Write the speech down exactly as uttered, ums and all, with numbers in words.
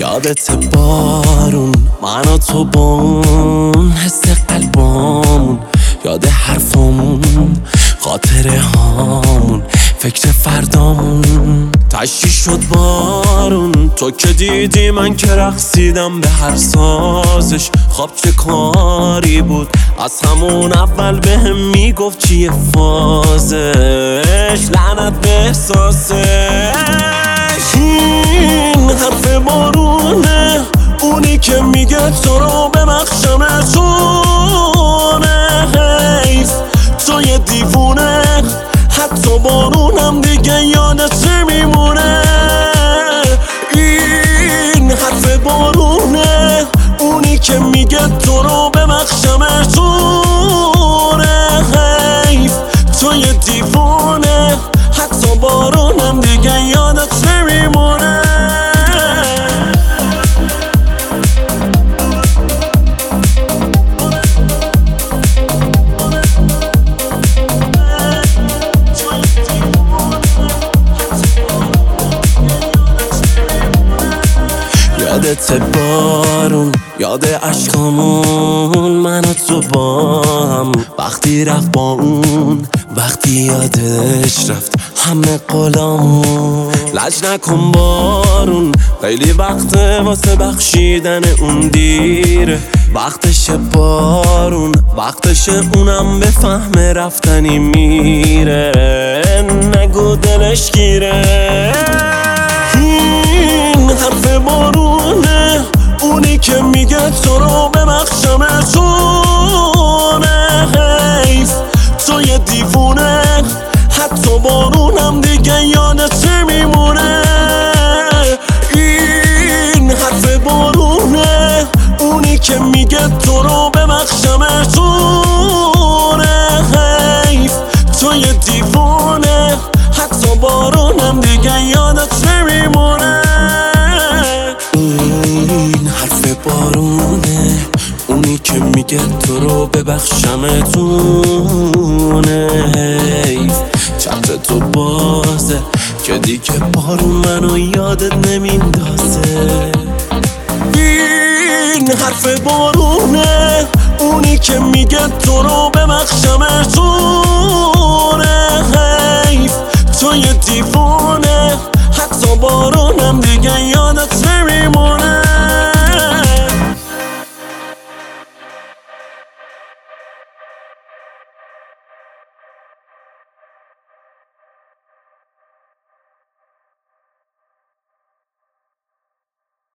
یادت بارون من و تو بون حس قلبامون، یاد حرفامون، خاطره هامون، فکر فردامون. تشی شد بارون تو که دیدی من که رقصیدم به هر سازش. خواب چه کاری بود از همون اول به هم میگفت چیه فازش. لعنت به احساسش. این حرف بارونه، اونی که میگه تو رو ببخشمتونه. حیف تو یه دیوونه، حتی بارونم دیگه یادت میمونه. این حرف بارونه، اونی که میگه تو رو ببخشمتونه. حیف تو یه دیوونه، حتی بارونم دیگه یادت نمیمونه. یادت بارون، یاد عشقامون، من و تو با هم. وقتی رفت با اون، وقتی یادش رفت همه قولامون. لج نکن بارون، خیلی وقته واسه بخشیدن اون دیره. وقتشه بارون، وقتشه اونم به فهم رفتنی میره. نگو دلش گیره. این حرف بارونه، اونی که میگه تو رو ببخشمتونه. حیف تو یه دیوونه، حتی بارونم دیگه یادت میمونه. این حرف بارونه، اونی که میگه تو رو ببخشمتونه. حیف تو یه دیوونه، حتی بارونم دیگه یادت نمیمونه. این حرف بارونه، اونی که میگه تو رو ببخشمتونه. حیف چتر تو بازه که دیگه بارون منو یادت نمیندازه. این حرف بارونه، اونی که میگه تو رو ببخشمتونه. حیف تو یه دیوونه، حتی بارون